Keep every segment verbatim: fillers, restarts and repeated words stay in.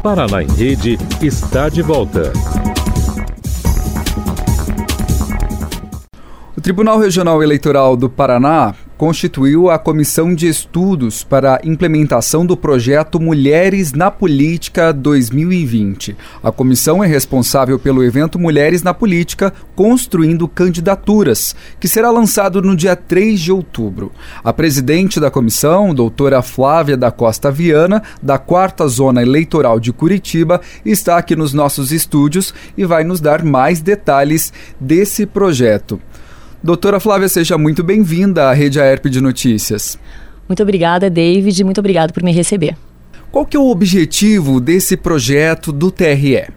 Paraná em Rede está de volta. O Tribunal Regional Eleitoral do Paraná constituiu a Comissão de Estudos para a implementação do projeto Mulheres na Política dois mil e vinte. A comissão é responsável pelo evento Mulheres na Política Construindo Candidaturas, que será lançado no dia três de outubro. A presidente da comissão, doutora Flávia da Costa Viana, da quarta Zona Eleitoral de Curitiba, está aqui nos nossos estúdios e vai nos dar mais detalhes desse projeto. Doutora Flávia, seja muito bem-vinda à Rede Aerp de Notícias. Muito obrigada, David, muito obrigado por me receber. Qual que é o objetivo desse projeto do T R E?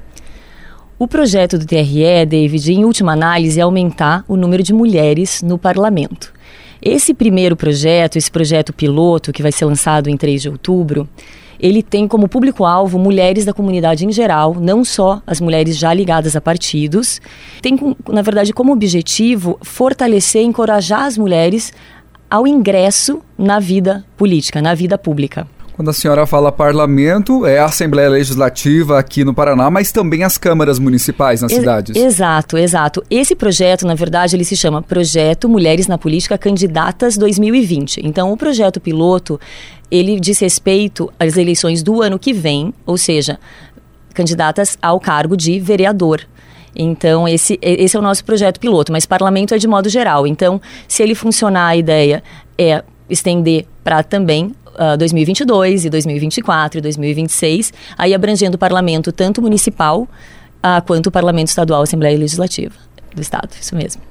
O projeto do T R E, David, em última análise, é aumentar o número de mulheres no parlamento. Esse primeiro projeto, esse projeto piloto, que vai ser lançado em três de outubro, ele tem como público-alvo mulheres da comunidade em geral, não só as mulheres já ligadas a partidos. Tem, na verdade, como objetivo fortalecer e encorajar as mulheres ao ingresso na vida política, na vida pública. Quando a senhora fala parlamento, é a Assembleia Legislativa aqui no Paraná, mas também as câmaras municipais nas Ex- cidades. Exato, exato. Esse projeto, na verdade, ele se chama Projeto Mulheres na Política Candidatas dois mil e vinte. Então, o projeto piloto, ele diz respeito às eleições do ano que vem, ou seja, candidatas ao cargo de vereador. Então, esse, esse é o nosso projeto piloto, mas parlamento é de modo geral. Então, se ele funcionar, a ideia é estender para também uh, dois mil e vinte e dois, e dois mil e vinte e quatro, e dois mil e vinte e seis, aí abrangendo o parlamento tanto municipal uh, quanto o parlamento estadual, Assembleia Legislativa do Estado, isso mesmo.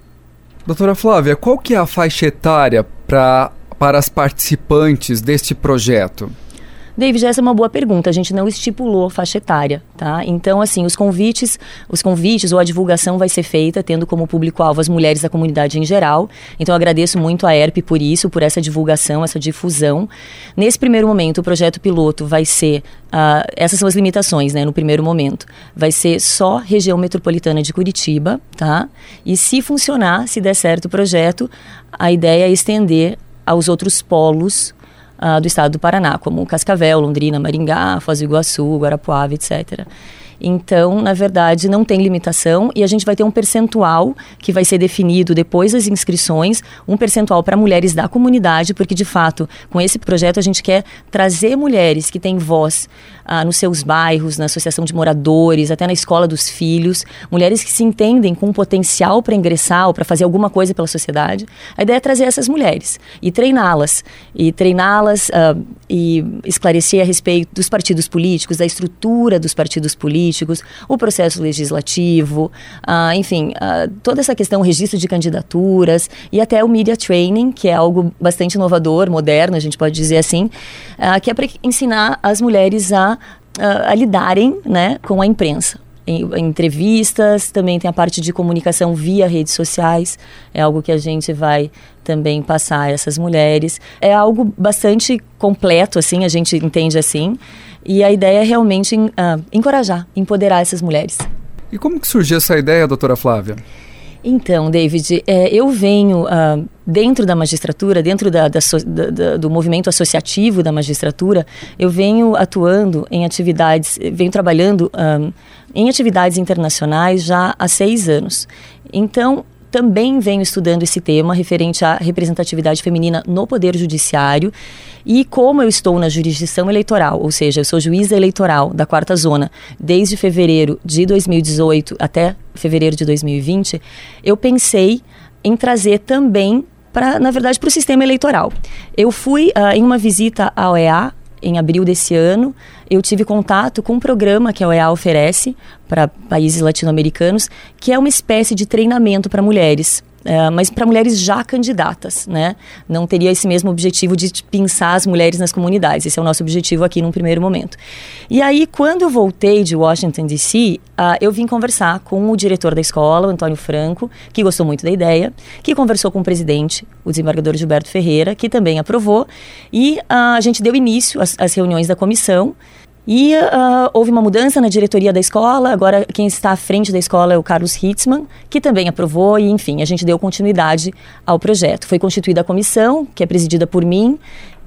Doutora Flávia, qual que é a faixa etária pra, para as participantes deste projeto? David, essa é uma boa pergunta. A gente não estipulou faixa etária, tá? Então, assim, os convites, os convites ou a divulgação vai ser feita tendo como público-alvo as mulheres da comunidade em geral. Então, eu agradeço muito a Aerp por isso, por essa divulgação, essa difusão. Nesse primeiro momento, o projeto piloto vai ser... Uh, essas são as limitações, né? No primeiro momento. Vai ser só região metropolitana de Curitiba, tá? E se funcionar, se der certo o projeto, a ideia é estender aos outros polos Uh, do estado do Paraná, como Cascavel, Londrina, Maringá, Foz do Iguaçu, Guarapuava, etcétera. Então, na verdade, não tem limitação e a gente vai ter um percentual que vai ser definido depois das inscrições, um percentual para mulheres da comunidade, porque, de fato, com esse projeto a gente quer trazer mulheres que têm voz ah, nos seus bairros, na associação de moradores, até na escola dos filhos, mulheres que se entendem com um potencial para ingressar ou para fazer alguma coisa pela sociedade. A ideia é trazer essas mulheres e treiná-las, e treiná-las ah, e esclarecer a respeito dos partidos políticos, da estrutura dos partidos políticos, o processo legislativo, uh, enfim, uh, toda essa questão, o registro de candidaturas e até o media training, que é algo bastante inovador, moderno, a gente pode dizer assim, uh, que é para ensinar as mulheres a, a, a lidarem, né, com a imprensa. Em, em entrevistas, também tem a parte de comunicação via redes sociais, é algo que a gente vai também passar a essas mulheres. É algo bastante completo, assim, a gente entende assim, e a ideia é realmente uh, encorajar, empoderar essas mulheres. E como que surgiu essa ideia, doutora Flávia? Então, David, é, eu venho uh, dentro da magistratura, dentro da, da, da, da, do movimento associativo da magistratura, eu venho atuando em atividades, venho trabalhando um, em atividades internacionais já há seis anos. Então, também venho estudando esse tema referente à representatividade feminina no Poder Judiciário e como eu estou na jurisdição eleitoral, ou seja, eu sou juíza eleitoral da quarta Zona desde fevereiro de dois mil e dezoito até fevereiro de dois mil e vinte, eu pensei em trazer também, pra, na verdade, para o sistema eleitoral. Eu fui uh, em uma visita à O E A, em abril desse ano, eu tive contato com um programa que a O E A oferece para países latino-americanos, que é uma espécie de treinamento para mulheres. É, mas para mulheres já candidatas, né? Não teria esse mesmo objetivo de pensar as mulheres nas comunidades. Esse é o nosso objetivo aqui num primeiro momento. E aí, quando eu voltei de Washington, D C, uh, eu vim conversar com o diretor da escola, o Antônio Franco, que gostou muito da ideia, que conversou com o presidente, o desembargador Gilberto Ferreira, que também aprovou, e uh, a gente deu início às, às reuniões da comissão. E uh, houve uma mudança na diretoria da escola, agora quem está à frente da escola é o Carlos Hitzmann, que também aprovou e, enfim, a gente deu continuidade ao projeto. Foi constituída a comissão, que é presidida por mim,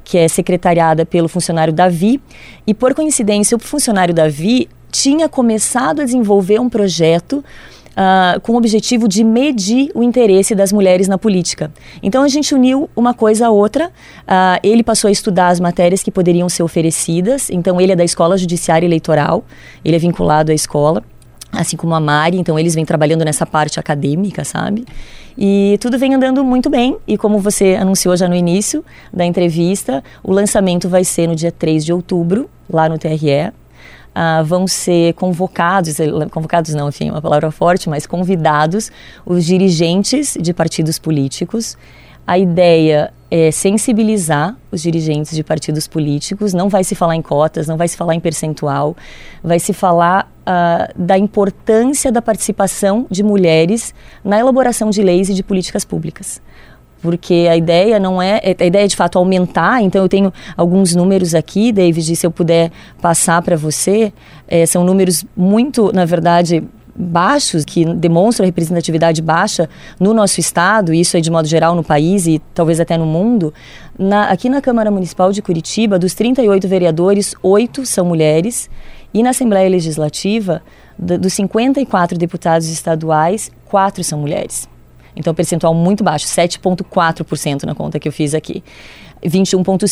que é secretariada pelo funcionário Davi, e por coincidência o funcionário Davi tinha começado a desenvolver um projeto Uh, com o objetivo de medir o interesse das mulheres na política. Então a gente uniu uma coisa a outra. Uh, ele passou a estudar as matérias que poderiam ser oferecidas. Então ele é da Escola Judiciária Eleitoral, ele é vinculado à escola, assim como a Mari. Então eles vêm trabalhando nessa parte acadêmica, sabe? E tudo vem andando muito bem. E como você anunciou já no início da entrevista, o lançamento vai ser no dia três de outubro, lá no T R E. Uh, vão ser convocados, convocados não, enfim, uma palavra forte, mas convidados os dirigentes de partidos políticos. A ideia é sensibilizar os dirigentes de partidos políticos, não vai se falar em cotas, não vai se falar em percentual, vai se falar uh, da importância da participação de mulheres na elaboração de leis e de políticas públicas. Porque a ideia não é, a ideia é de fato aumentar. Então eu tenho alguns números aqui, David, se eu puder passar para você, é, são números muito, na verdade, baixos, que demonstram a representatividade baixa no nosso estado, e isso é de modo geral no país e talvez até no mundo. Na, aqui na Câmara Municipal de Curitiba, dos trinta e oito vereadores, oito são mulheres, e na Assembleia Legislativa, do, dos cinquenta e quatro deputados estaduais, quatro são mulheres. Então, percentual muito baixo, sete vírgula quatro por cento na conta que eu fiz aqui. vinte e um vírgula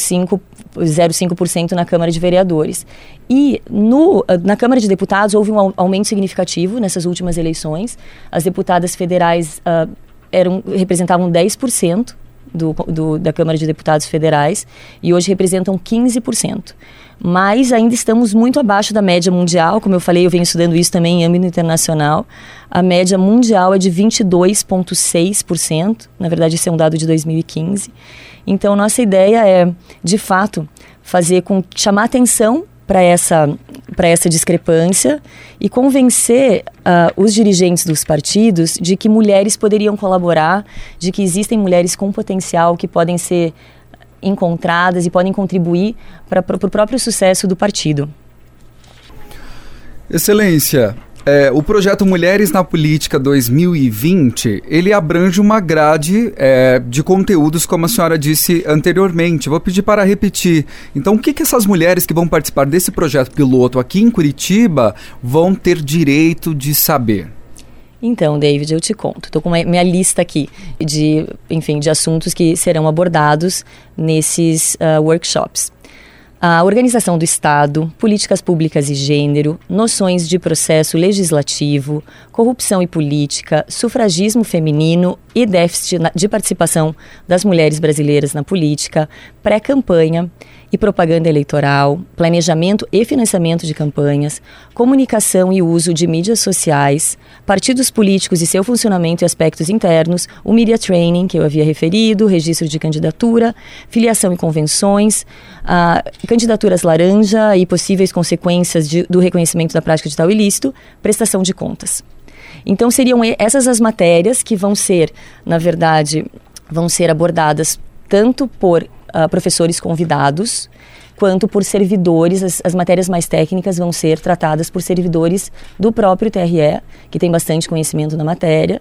zero cinco por cento na Câmara de Vereadores. E no, na Câmara de Deputados houve um aumento significativo nessas últimas eleições. As deputadas federais uh, eram, representavam dez por cento do, do, da Câmara de Deputados federais e hoje representam quinze por cento. Mas ainda estamos muito abaixo da média mundial. Como eu falei, eu venho estudando isso também em âmbito internacional. A média mundial é de vinte e dois vírgula seis por cento. Na verdade, esse é um dado de dois mil e quinze. Então, nossa ideia é, de fato, fazer com chamar atenção para essa, para essa discrepância e convencer uh, os dirigentes dos partidos de que mulheres poderiam colaborar, de que existem mulheres com potencial que podem ser encontradas e podem contribuir para o próprio sucesso do partido. Excelência, é, o projeto Mulheres na Política dois mil e vinte, ele abrange uma grade é, de conteúdos, como a senhora disse anteriormente. Vou pedir para repetir. Então, o que, que essas mulheres que vão participar desse projeto piloto aqui em Curitiba vão ter direito de saber? Então, David, eu te conto. Estou com uma, minha lista aqui de, enfim, de assuntos que serão abordados nesses uh, workshops. A organização do Estado, políticas públicas e gênero, noções de processo legislativo, corrupção e política, sufragismo feminino e déficit de participação das mulheres brasileiras na política, pré-campanha e propaganda eleitoral, planejamento e financiamento de campanhas, comunicação e uso de mídias sociais, partidos políticos e seu funcionamento e aspectos internos, o media training, que eu havia referido, registro de candidatura, filiação e convenções, a candidaturas laranja e possíveis consequências de, do reconhecimento da prática de tal ilícito, prestação de contas. Então, seriam essas as matérias que vão ser, na verdade, vão ser abordadas tanto por uh, professores convidados, quanto por servidores. As, as matérias mais técnicas vão ser tratadas por servidores do próprio T R E, que tem bastante conhecimento na matéria.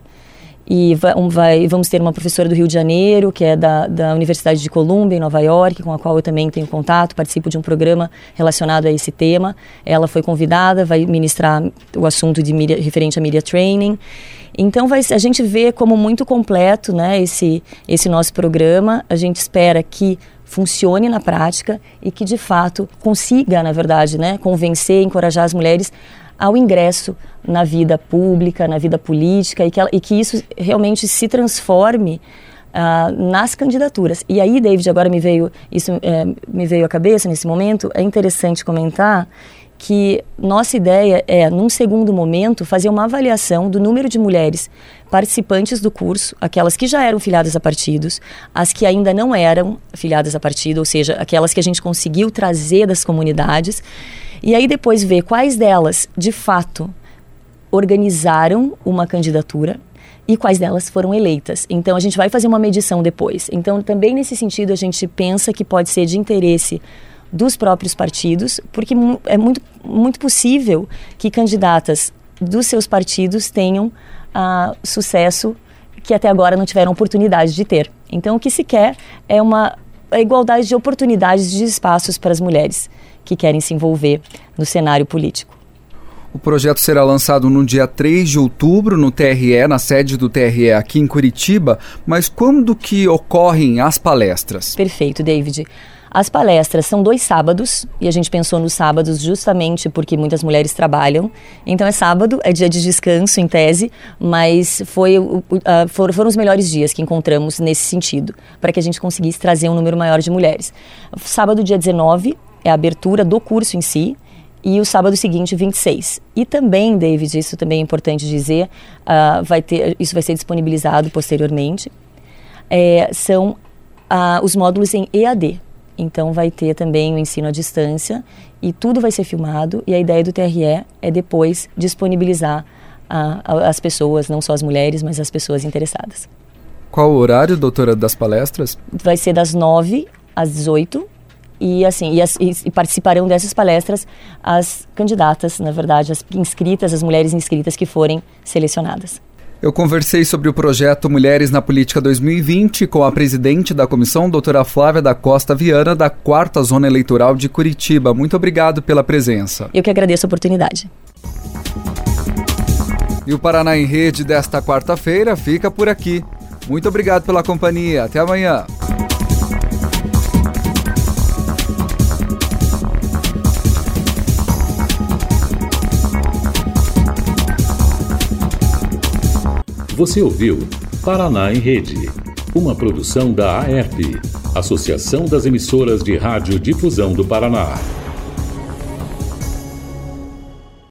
E vai, um, vai, vamos ter uma professora do Rio de Janeiro, que é da, da Universidade de Columbia, em Nova York, com a qual eu também tenho contato, participo de um programa relacionado a esse tema. Ela foi convidada, vai ministrar o assunto de media, referente a media training. Então vai, a gente vê como muito completo, né, esse, esse nosso programa. A gente espera que funcione na prática e que de fato consiga, na verdade, né, convencer, encorajar as mulheres ao ingresso na vida pública, na vida política, e que, ela, e que isso realmente se transforme uh, nas candidaturas. E aí, David, agora me veio, isso é, me veio à cabeça nesse momento, é interessante comentar que nossa ideia é, num segundo momento, fazer uma avaliação do número de mulheres participantes do curso, aquelas que já eram filiadas a partidos, as que ainda não eram filiadas a partido, ou seja, aquelas que a gente conseguiu trazer das comunidades, e aí depois ver quais delas, de fato, organizaram uma candidatura e quais delas foram eleitas. Então, a gente vai fazer uma medição depois. Então, também nesse sentido, a gente pensa que pode ser de interesse dos próprios partidos, porque é muito, muito possível que candidatas dos seus partidos tenham uh, sucesso que até agora não tiveram oportunidade de ter. Então, o que se quer é uma a igualdade de oportunidades de espaços para as mulheres que querem se envolver no cenário político. O projeto será lançado no dia três de outubro no T R E, na sede do T R E aqui em Curitiba, mas quando que ocorrem as palestras? Perfeito, David. As palestras são dois sábados, e a gente pensou nos sábados justamente porque muitas mulheres trabalham. Então é sábado, é dia de descanso em tese, mas foi, uh, foram, foram os melhores dias que encontramos nesse sentido, para que a gente conseguisse trazer um número maior de mulheres. Sábado, dia dezenove, é a abertura do curso em si, e o sábado seguinte, vinte e seis. E também, David, isso também é importante dizer, uh, vai ter, isso vai ser disponibilizado posteriormente, é, são uh, os módulos em E A D. Então vai ter também o ensino à distância e tudo vai ser filmado, e a ideia do T R E é depois disponibilizar a, a, as pessoas, não só as mulheres, mas as pessoas interessadas. Qual o horário, doutora, das palestras? Vai ser das nove às dezoito e, assim, e, as, e, e participarão dessas palestras as candidatas, na verdade, as inscritas, as mulheres inscritas que forem selecionadas. Eu conversei sobre o projeto Mulheres na Política dois mil e vinte com a presidente da comissão, doutora Flávia da Costa Viana, da quarta Zona Eleitoral de Curitiba. Muito obrigado pela presença. Eu que agradeço a oportunidade. E o Paraná em Rede desta quarta-feira fica por aqui. Muito obrigado pela companhia. Até amanhã. Você ouviu Paraná em Rede, uma produção da A E R P, Associação das Emissoras de Rádio Difusão do Paraná.